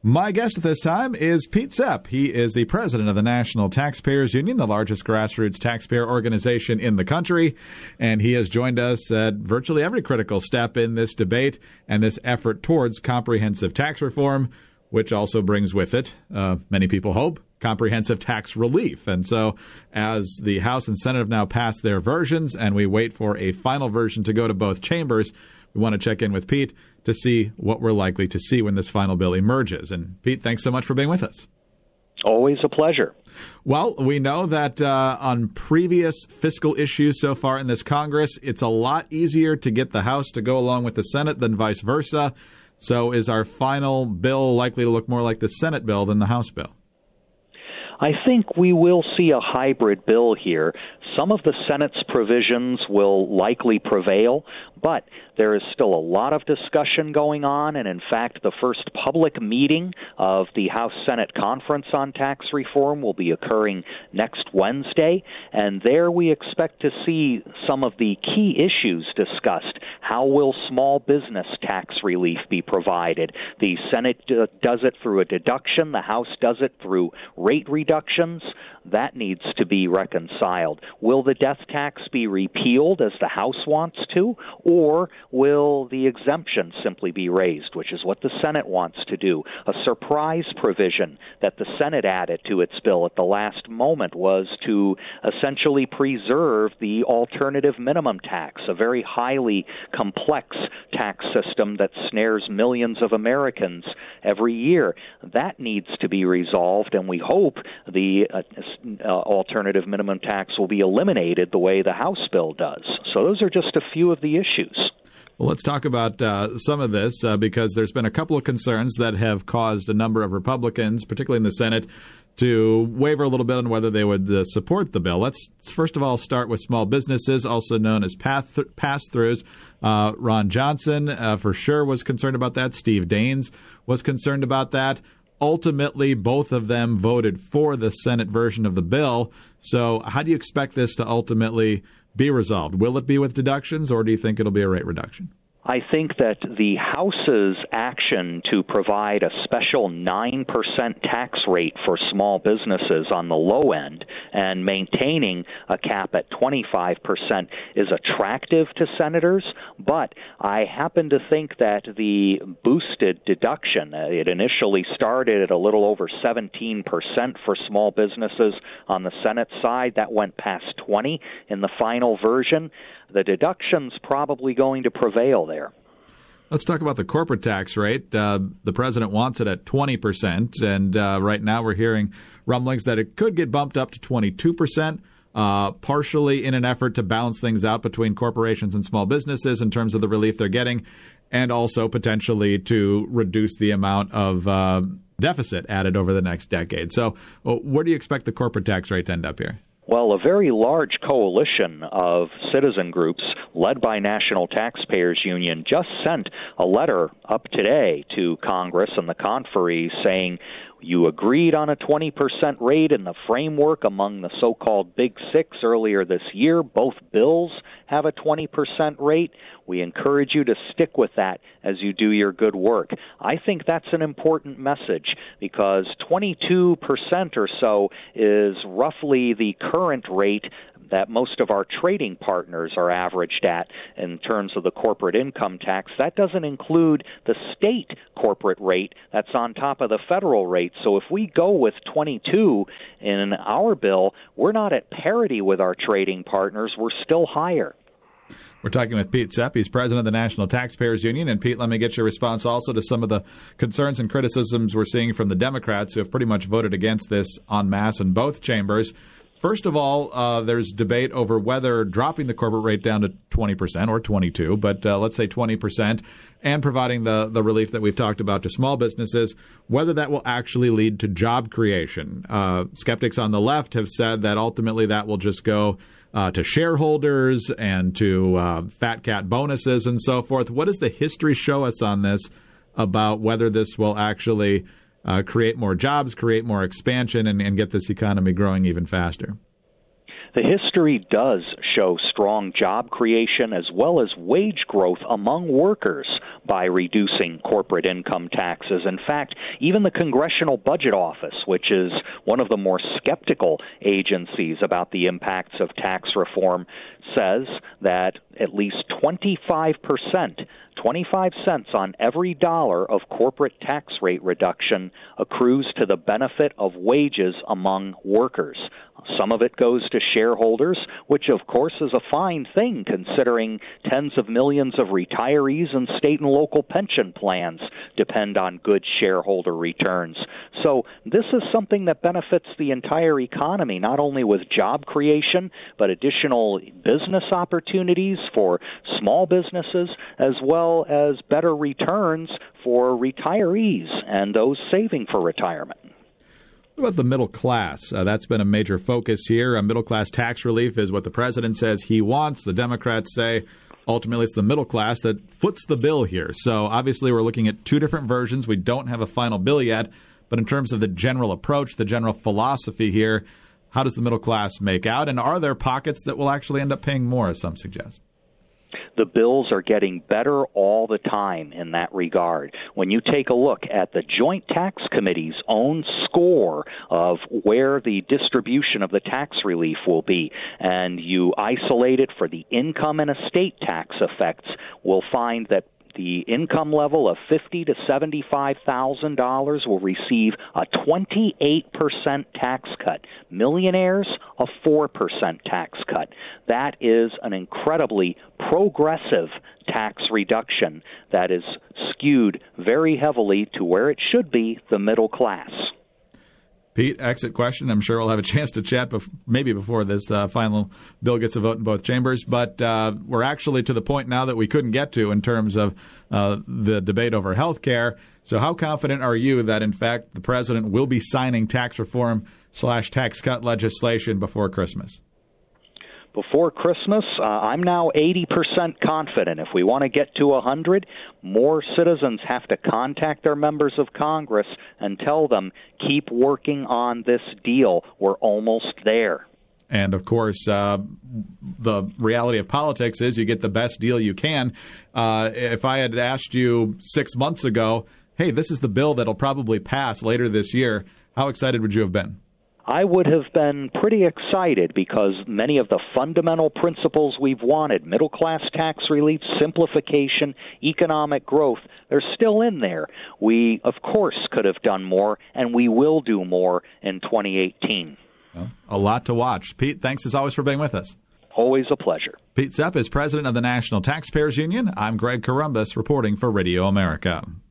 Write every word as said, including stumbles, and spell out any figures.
My guest at this time is Pete Sepp. He is the president of the National Taxpayers Union, the largest grassroots taxpayer organization in the country, and he has joined us at virtually every critical step in this debate and this effort towards comprehensive tax reform, which also brings with it, uh, many people hope, comprehensive tax relief. And so as the House and Senate have now passed their versions and we wait for a final version to go to both chambers, we want to check in with Pete to see what we're likely to see when this final bill emerges. And Pete, thanks so much for being with us. Always a pleasure. Well, we know that uh, on previous fiscal issues so far in this Congress, it's a lot easier to get the House to go along with the Senate than vice versa. So is our final bill likely to look more like the Senate bill than the House bill? I think we will see a hybrid bill here. Some of the Senate's provisions will likely prevail, but there is still a lot of discussion going on, and in fact, the first public meeting of the House-Senate Conference on Tax Reform will be occurring next Wednesday, and there we expect to see some of the key issues discussed. How will small business tax relief be provided? The Senate uh, does it through a deduction. The House does it through rate reductions. That needs to be reconciled. Will the death tax be repealed as the House wants to, or will the exemption simply be raised, which is what the Senate wants to do? A surprise provision that the Senate added to its bill at the last moment was to essentially preserve the alternative minimum tax, a very highly complex tax system that snares millions of Americans every year. That needs to be resolved, and we hope the uh, uh, alternative minimum tax will be eliminated the way the House bill does. So those are just a few of the issues. Well, let's talk about uh, some of this uh, because there's been a couple of concerns that have caused a number of Republicans, particularly in the Senate, to waver a little bit on whether they would uh, support the bill. Let's first of all start with small businesses, also known as path- pass-throughs. Uh, Ron Johnson, uh, for sure, was concerned about that. Steve Daines was concerned about that. Ultimately, both of them voted for the Senate version of the bill. So how do you expect this to ultimately be resolved? Will it be with deductions, or do you think it'll be a rate reduction? I think that the House's action to provide a special nine percent tax rate for small businesses on the low end and maintaining a cap at twenty-five percent is attractive to senators, but I happen to think that the boosted deduction, uh, it initially started at a little over seventeen percent for small businesses on the Senate side. That went past twenty in the final version. The deduction's probably going to prevail there. Let's talk about the corporate tax rate. Uh, the president wants it at twenty percent, and uh, right now we're hearing rumblings that it could get bumped up to twenty-two percent, uh, partially in an effort to balance things out between corporations and small businesses in terms of the relief they're getting, and also potentially to reduce the amount of uh, deficit added over the next decade. So well, where do you expect the corporate tax rate to end up here? Well, a very large coalition of citizen groups led by National Taxpayers Union just sent a letter up today to Congress and the conferees saying you agreed on a twenty percent rate in the framework among the so-called Big Six earlier this year. Both bills have a twenty percent rate. We encourage you to stick with that as you do your good work. I think that's an important message because twenty-two percent or so is roughly the current rate that most of our trading partners are averaged at in terms of the corporate income tax. That doesn't include the state corporate rate that's on top of the federal rate. So if we go with twenty-two in our bill, we're not at parity with our trading partners. We're still higher. We're talking with Pete Sepp. He's president of the National Taxpayers Union. And, Pete, let me get your response also to some of the concerns and criticisms we're seeing from the Democrats who have pretty much voted against this en masse in both chambers. First of all, uh, there's debate over whether dropping the corporate rate down to twenty percent or twenty-two, but uh, let's say twenty percent, and providing the, the relief that we've talked about to small businesses, whether that will actually lead to job creation. Uh, skeptics on the left have said that ultimately that will just go uh, to shareholders and to uh, fat cat bonuses and so forth. What does the history show us on this about whether this will actually Uh, create more jobs, create more expansion, and, and get this economy growing even faster? The history does show strong job creation as well as wage growth among workers. by reducing corporate income taxes. In fact, even the Congressional Budget Office, which is one of the more skeptical agencies about the impacts of tax reform, says that at least twenty-five percent, twenty-five cents on every dollar of corporate tax rate reduction accrues to the benefit of wages among workers. Some of it goes to shareholders, which of course is a fine thing considering tens of millions of retirees and state and local pension plans depend on good shareholder returns. So this is something that benefits the entire economy, not only with job creation, but additional business opportunities for small businesses, as well as better returns for retirees and those saving for retirement. What about the middle class? Uh, that's been a major focus here. A middle-class tax relief is what the president says he wants. The Democrats say ultimately it's the middle class that foots the bill here. So obviously we're looking at two different versions. We don't have a final bill yet. But in terms of the general approach, the general philosophy here, how does the middle class make out? And are there pockets that will actually end up paying more, as some suggest? The bills are getting better all the time in that regard. When you take a look at the Joint Tax Committee's own score of where the distribution of the tax relief will be, and you isolate it for the income and estate tax effects, we'll find that the income level of fifty thousand to seventy-five thousand dollars will receive a twenty-eight percent tax cut. Millionaires, a four percent tax cut. That is an incredibly progressive tax reduction that is skewed very heavily to where it should be, the middle class. Pete, exit question. I'm sure we'll have a chance to chat bef- maybe before this uh, final bill gets a vote in both chambers. But uh, we're actually to the point now that we couldn't get to in terms of uh, the debate over health care. So how confident are you that, in fact, the president will be signing tax reform slash tax cut legislation before Christmas? Before Christmas, uh, I'm now eighty percent confident. If we want to get to one hundred, more citizens have to contact their members of Congress and tell them, keep working on this deal. We're almost there. And, of course, uh, the reality of politics is you get the best deal you can. Uh, if I had asked you six months ago, hey, this is the bill that'll probably pass later this year, how excited would you have been? I would have been pretty excited because many of the fundamental principles we've wanted, middle-class tax relief, simplification, economic growth, they're still in there. We, of course, could have done more, and we will do more in twenty eighteen. Well, a lot to watch. Pete, thanks as always for being with us. Always a pleasure. Pete Sepp is president of the National Taxpayers Union. I'm Greg Corombos reporting for Radio America.